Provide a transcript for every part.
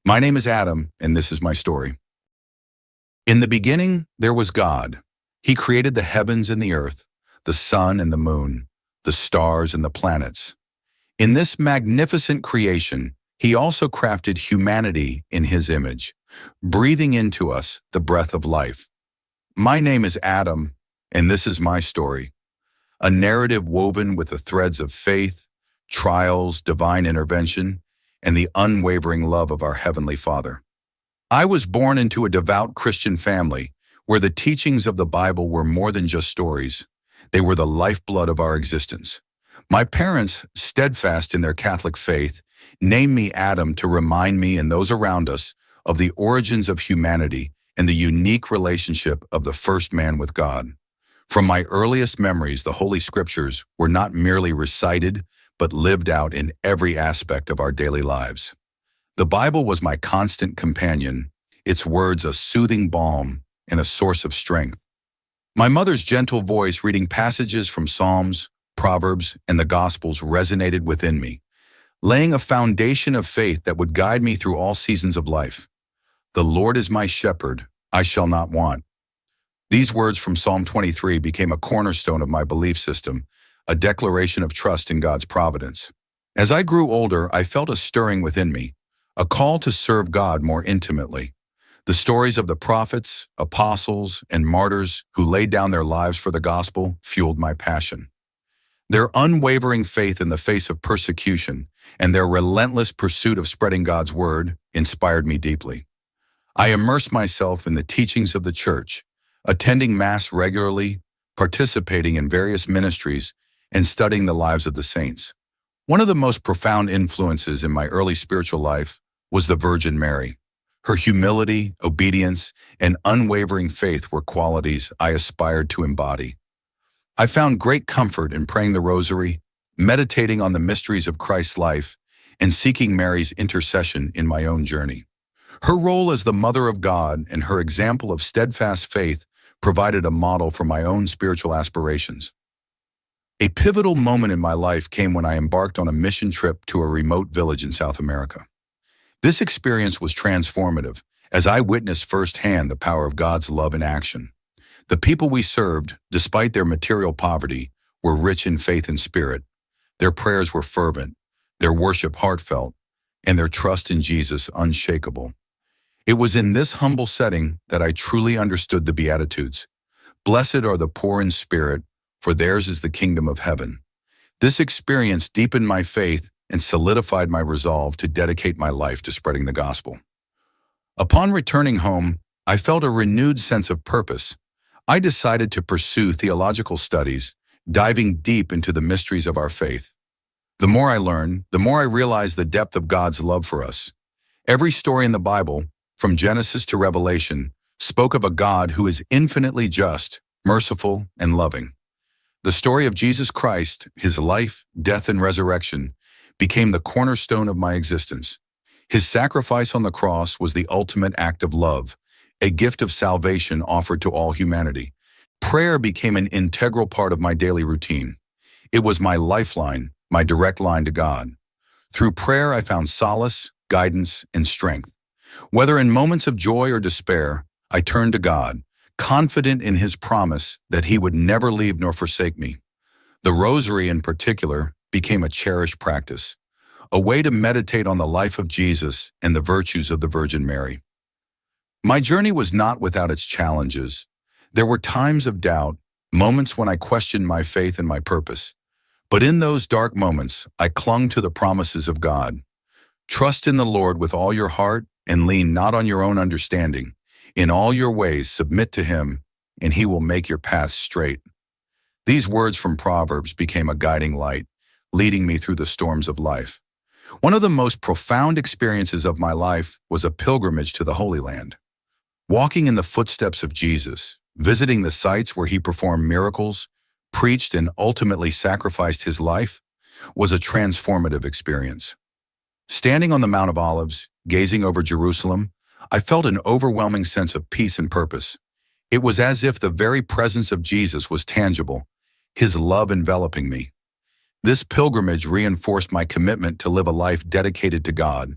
My name is Adam, and this is my story. In the beginning, there was God. He created the heavens and the earth, the sun and the moon, the stars and the planets. In this magnificent creation, he also crafted humanity in his image, breathing into us the breath of life. My name is Adam, and this is my story. A narrative woven with the threads of faith, trials, divine intervention, and the unwavering love of our Heavenly Father. I was born into a devout Christian family where the teachings of the Bible were more than just stories. They were the lifeblood of our existence. My parents, steadfast in their Catholic faith, named me Adam to remind me and those around us of the origins of humanity and the unique relationship of the first man with God. From my earliest memories, the Holy Scriptures were not merely recited, but lived out in every aspect of our daily lives. The Bible was my constant companion, its words a soothing balm and a source of strength. My mother's gentle voice reading passages from Psalms, Proverbs, and the Gospels resonated within me, laying a foundation of faith that would guide me through all seasons of life. The Lord is my shepherd, I shall not want. These words from Psalm 23 became a cornerstone of my belief system, a declaration of trust in God's providence. As I grew older, I felt a stirring within me, a call to serve God more intimately. The stories of the prophets, apostles, and martyrs who laid down their lives for the gospel fueled my passion. Their unwavering faith in the face of persecution and their relentless pursuit of spreading God's word inspired me deeply. I immersed myself in the teachings of the church, attending Mass regularly, participating in various ministries, and studying the lives of the saints. One of the most profound influences in my early spiritual life was the Virgin Mary. Her humility, obedience, and unwavering faith were qualities I aspired to embody. I found great comfort in praying the Rosary, meditating on the mysteries of Christ's life, and seeking Mary's intercession in my own journey. Her role as the Mother of God and her example of steadfast faith provided a model for my own spiritual aspirations. A pivotal moment in my life came when I embarked on a mission trip to a remote village in South America. This experience was transformative, as I witnessed firsthand the power of God's love in action. The people we served, despite their material poverty, were rich in faith and spirit. Their prayers were fervent, their worship heartfelt, and their trust in Jesus unshakable. It was in this humble setting that I truly understood the Beatitudes. Blessed are the poor in spirit, for theirs is the kingdom of heaven. This experience deepened my faith and solidified my resolve to dedicate my life to spreading the gospel. Upon returning home, I felt a renewed sense of purpose. I decided to pursue theological studies, diving deep into the mysteries of our faith. The more I learned, the more I realized the depth of God's love for us. Every story in the Bible, from Genesis to Revelation, spoke of a God who is infinitely just, merciful, and loving. The story of Jesus Christ, his life, death, and resurrection, became the cornerstone of my existence. His sacrifice on the cross was the ultimate act of love, a gift of salvation offered to all humanity. Prayer became an integral part of my daily routine. It was my lifeline, my direct line to God. Through prayer, I found solace, guidance, and strength. Whether in moments of joy or despair, I turned to God, confident in his promise that he would never leave nor forsake me. The Rosary, in particular, became a cherished practice, a way to meditate on the life of Jesus and the virtues of the Virgin Mary. My journey was not without its challenges. There were times of doubt, moments when I questioned my faith and my purpose. But in those dark moments, I clung to the promises of God. Trust in the Lord with all your heart and lean not on your own understanding. In all your ways, submit to him, and he will make your paths straight. These words from Proverbs became a guiding light, leading me through the storms of life. One of the most profound experiences of my life was a pilgrimage to the Holy Land. Walking in the footsteps of Jesus, visiting the sites where he performed miracles, preached, and ultimately sacrificed his life, was a transformative experience. Standing on the Mount of Olives, gazing over Jerusalem, I felt an overwhelming sense of peace and purpose. It was as if the very presence of Jesus was tangible, his love enveloping me. This pilgrimage reinforced my commitment to live a life dedicated to God,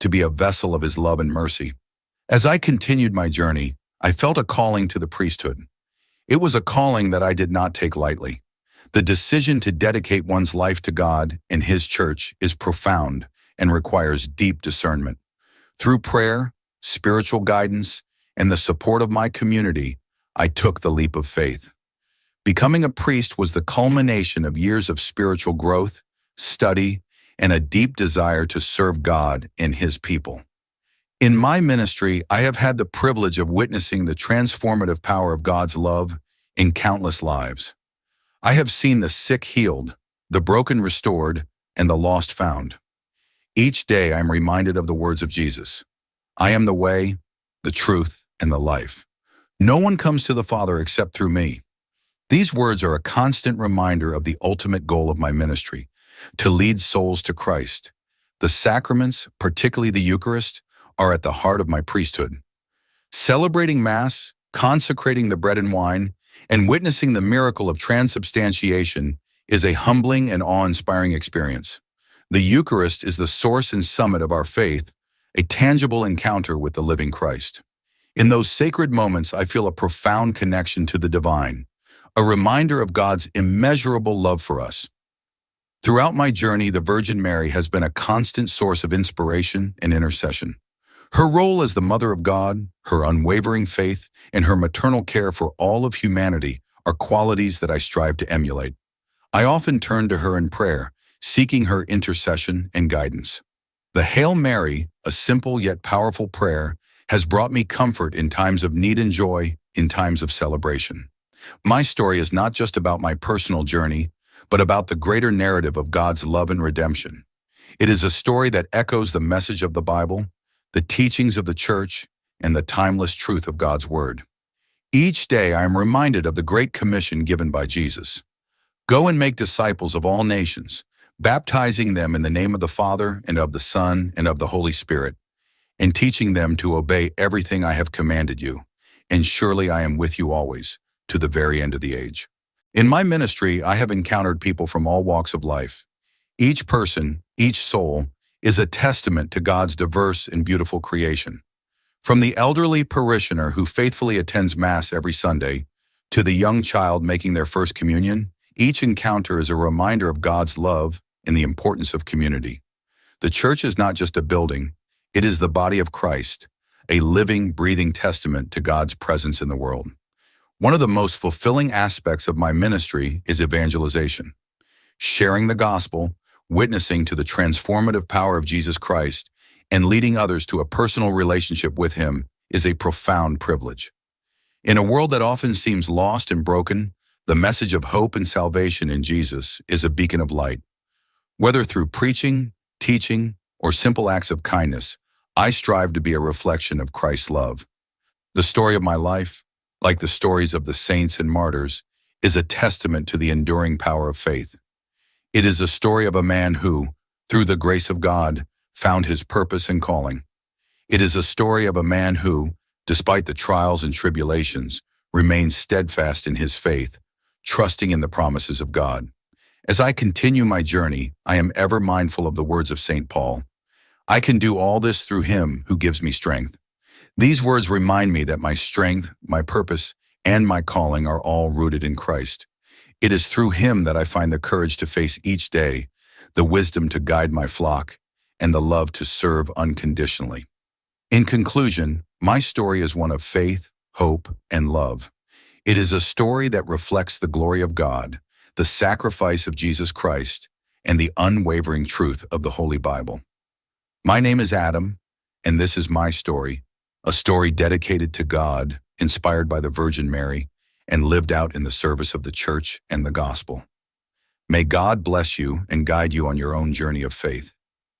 to be a vessel of his love and mercy. As I continued my journey, I felt a calling to the priesthood. It was a calling that I did not take lightly. The decision to dedicate one's life to God and His church is profound and requires deep discernment. Through prayer, spiritual guidance, and the support of my community, I took the leap of faith. Becoming a priest was the culmination of years of spiritual growth, study, and a deep desire to serve God and His people. In my ministry, I have had the privilege of witnessing the transformative power of God's love in countless lives. I have seen the sick healed, the broken restored, and the lost found. Each day I am reminded of the words of Jesus. I am the way, the truth, and the life. No one comes to the Father except through me. These words are a constant reminder of the ultimate goal of my ministry, to lead souls to Christ. The sacraments, particularly the Eucharist, are at the heart of my priesthood. Celebrating Mass, consecrating the bread and wine, and witnessing the miracle of transubstantiation is a humbling and awe-inspiring experience. The Eucharist is the source and summit of our faith, a tangible encounter with the living Christ. In those sacred moments, I feel a profound connection to the divine, a reminder of God's immeasurable love for us. Throughout my journey, the Virgin Mary has been a constant source of inspiration and intercession. Her role as the Mother of God, her unwavering faith, and her maternal care for all of humanity are qualities that I strive to emulate. I often turn to her in prayer, seeking her intercession and guidance. The Hail Mary, a simple yet powerful prayer, has brought me comfort in times of need and joy, in times of celebration. My story is not just about my personal journey, but about the greater narrative of God's love and redemption. It is a story that echoes the message of the Bible, the teachings of the Church, and the timeless truth of God's Word. Each day I am reminded of the Great Commission given by Jesus. Go and make disciples of all nations, baptizing them in the name of the Father and of the Son and of the Holy Spirit, and teaching them to obey everything I have commanded you, and surely I am with you always, to the very end of the age. In my ministry, I have encountered people from all walks of life. Each person, each soul, is a testament to God's diverse and beautiful creation. From the elderly parishioner who faithfully attends Mass every Sunday, to the young child making their first communion, each encounter is a reminder of God's love and the importance of community. The church is not just a building, it is the body of Christ, a living, breathing testament to God's presence in the world. One of the most fulfilling aspects of my ministry is evangelization. Sharing the gospel, witnessing to the transformative power of Jesus Christ, and leading others to a personal relationship with Him is a profound privilege. In a world that often seems lost and broken, the message of hope and salvation in Jesus is a beacon of light. Whether through preaching, teaching, or simple acts of kindness, I strive to be a reflection of Christ's love. The story of my life, like the stories of the saints and martyrs, is a testament to the enduring power of faith. It is a story of a man who, through the grace of God, found his purpose and calling. It is a story of a man who, despite the trials and tribulations, remains steadfast in his faith, trusting in the promises of God. As I continue my journey, I am ever mindful of the words of St. Paul. I can do all this through Him who gives me strength. These words remind me that my strength, my purpose, and my calling are all rooted in Christ. It is through Him that I find the courage to face each day, the wisdom to guide my flock, and the love to serve unconditionally. In conclusion, my story is one of faith, hope, and love. It is a story that reflects the glory of God, the sacrifice of Jesus Christ, and the unwavering truth of the Holy Bible. My name is Adam, and this is my story, a story dedicated to God, inspired by the Virgin Mary, and lived out in the service of the Church and the Gospel. May God bless you and guide you on your own journey of faith.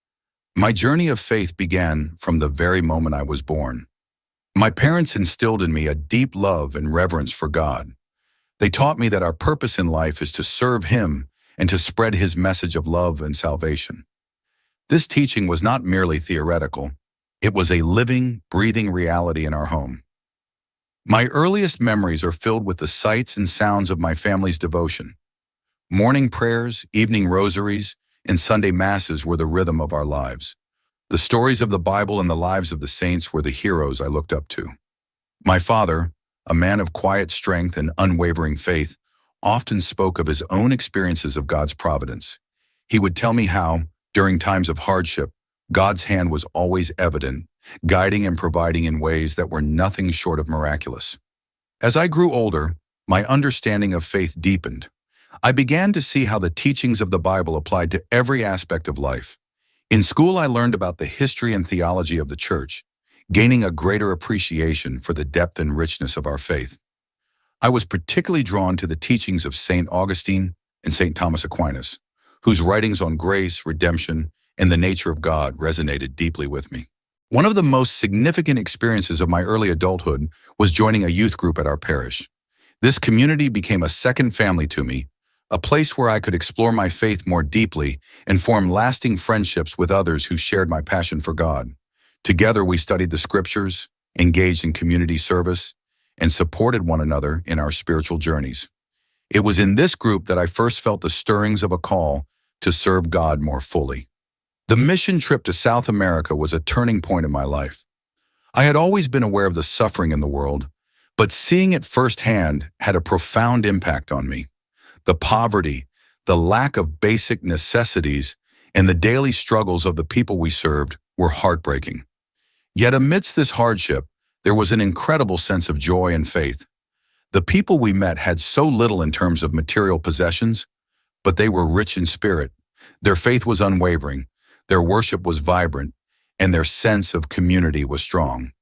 My journey of faith began from the very moment I was born. My parents instilled in me a deep love and reverence for God. They taught me that our purpose in life is to serve Him and to spread His message of love and salvation. This teaching was not merely theoretical. It was a living, breathing reality in our home. My earliest memories are filled with the sights and sounds of my family's devotion. Morning prayers, evening rosaries, and Sunday masses were the rhythm of our lives. The stories of the Bible and the lives of the saints were the heroes I looked up to. My father, a man of quiet strength and unwavering faith, often spoke of his own experiences of God's providence. He would tell me how, during times of hardship, God's hand was always evident, guiding and providing in ways that were nothing short of miraculous. As I grew older, my understanding of faith deepened. I began to see how the teachings of the Bible applied to every aspect of life. In school, I learned about the history and theology of the church, gaining a greater appreciation for the depth and richness of our faith. I was particularly drawn to the teachings of St. Augustine and St. Thomas Aquinas, whose writings on grace, redemption, and the nature of God resonated deeply with me. One of the most significant experiences of my early adulthood was joining a youth group at our parish. This community became a second family to me, a place where I could explore my faith more deeply and form lasting friendships with others who shared my passion for God. Together, we studied the scriptures, engaged in community service, and supported one another in our spiritual journeys. It was in this group that I first felt the stirrings of a call to serve God more fully. The mission trip to South America was a turning point in my life. I had always been aware of the suffering in the world, but seeing it firsthand had a profound impact on me. The poverty, the lack of basic necessities, and the daily struggles of the people we served were heartbreaking. Yet amidst this hardship, there was an incredible sense of joy and faith. The people we met had so little in terms of material possessions, but they were rich in spirit. Their faith was unwavering, their worship was vibrant, and their sense of community was strong.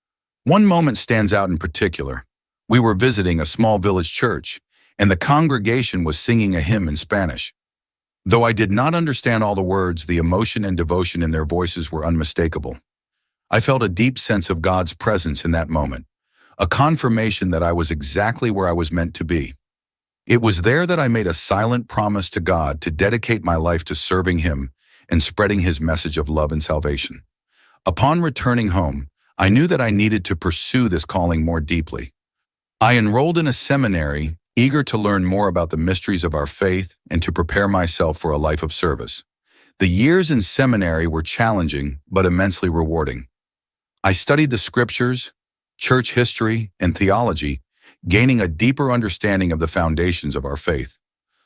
One moment stands out in particular. We were visiting a small village church, and the congregation was singing a hymn in Spanish. Though I did not understand all the words, the emotion and devotion in their voices were unmistakable. I felt a deep sense of God's presence in that moment, a confirmation that I was exactly where I was meant to be. It was there that I made a silent promise to God to dedicate my life to serving Him and spreading His message of love and salvation. Upon returning home, I knew that I needed to pursue this calling more deeply. I enrolled in a seminary, eager to learn more about the mysteries of our faith and to prepare myself for a life of service. The years in seminary were challenging but immensely rewarding. I studied the scriptures, church history, and theology, gaining a deeper understanding of the foundations of our faith.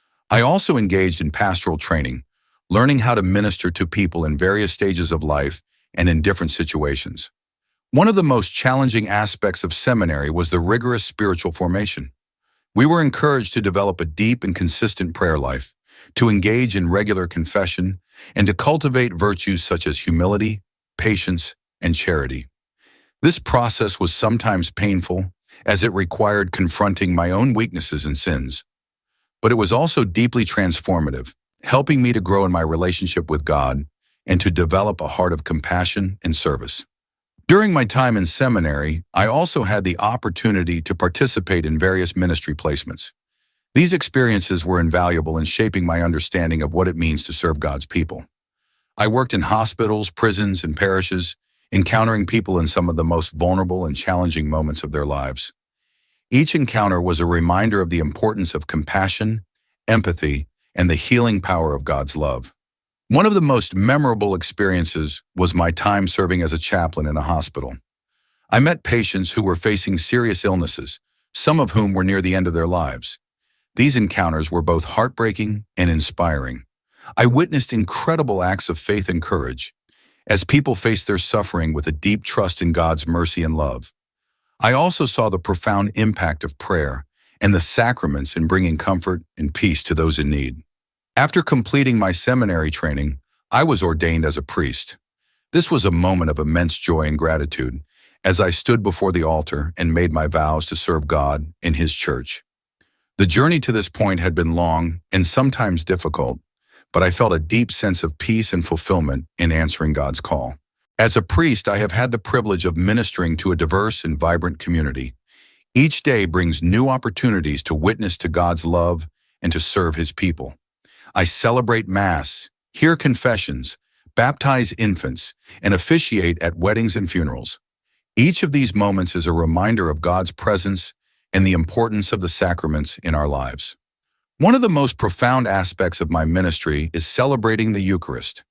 I also engaged in pastoral training, learning how to minister to people in various stages of life and in different situations. One of the most challenging aspects of seminary was the rigorous spiritual formation. We were encouraged to develop a deep and consistent prayer life, to engage in regular confession, and to cultivate virtues such as humility, patience, and charity. This process was sometimes painful, as it required confronting my own weaknesses and sins. But it was also deeply transformative, helping me to grow in my relationship with God and to develop a heart of compassion and service. During my time in seminary, I also had the opportunity to participate in various ministry placements. These experiences were invaluable in shaping my understanding of what it means to serve God's people. I worked in hospitals, prisons, and parishes, encountering people in some of the most vulnerable and challenging moments of their lives. Each encounter was a reminder of the importance of compassion, empathy, and the healing power of God's love. One of the most memorable experiences was my time serving as a chaplain in a hospital. I met patients who were facing serious illnesses, some of whom were near the end of their lives. These encounters were both heartbreaking and inspiring. I witnessed incredible acts of faith and courage, as people faced their suffering with a deep trust in God's mercy and love. I also saw the profound impact of prayer and the sacraments in bringing comfort and peace to those in need. After completing my seminary training, I was ordained as a priest. This was a moment of immense joy and gratitude as I stood before the altar and made my vows to serve God in His church. The journey to this point had been long and sometimes difficult, but I felt a deep sense of peace and fulfillment in answering God's call. As a priest, I have had the privilege of ministering to a diverse and vibrant community. Each day brings new opportunities to witness to God's love and to serve His people. I celebrate Mass, hear confessions, baptize infants, and officiate at weddings and funerals. Each of these moments is a reminder of God's presence and the importance of the sacraments in our lives. One of the most profound aspects of my ministry is celebrating the Eucharist.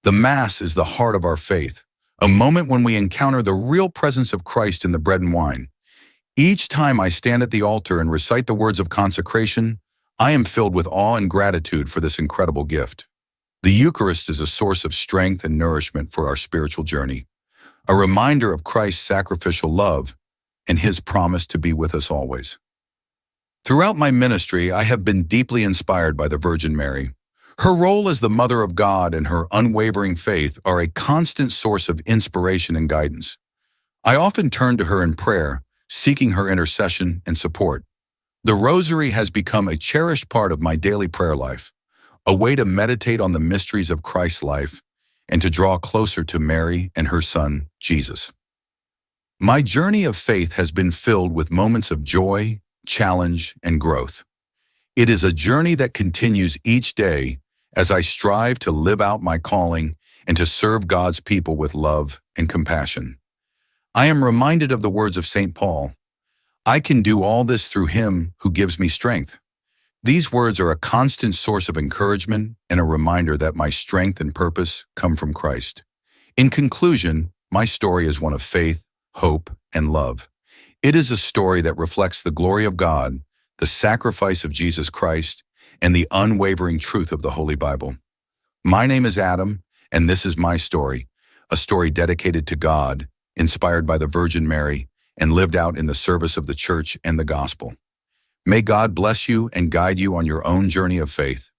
The Mass is the heart of our faith, a moment when we encounter the real presence of Christ in the bread and wine. Each time I stand at the altar and recite the words of consecration, I am filled with awe and gratitude for this incredible gift. The Eucharist is a source of strength and nourishment for our spiritual journey, a reminder of Christ's sacrificial love and His promise to be with us always. Throughout my ministry, I have been deeply inspired by the Virgin Mary. Her role as the Mother of God and her unwavering faith are a constant source of inspiration and guidance. I often turn to her in prayer, seeking her intercession and support. The Rosary has become a cherished part of my daily prayer life, a way to meditate on the mysteries of Christ's life and to draw closer to Mary and her Son, Jesus. My journey of faith has been filled with moments of joy, challenge, and growth. It is a journey that continues each day as I strive to live out my calling and to serve God's people with love and compassion. I am reminded of the words of St. Paul, "I can do all this through Him who gives me strength." These words are a constant source of encouragement and a reminder that my strength and purpose come from Christ. In conclusion, my story is one of faith, hope, and love. It is a story that reflects the glory of God, the sacrifice of Jesus Christ, and the unwavering truth of the Holy Bible. My name is Adam, and this is my story, a story dedicated to God, inspired by the Virgin Mary, and lived out in the service of the Church and the Gospel. May God bless you and guide you on your own journey of faith.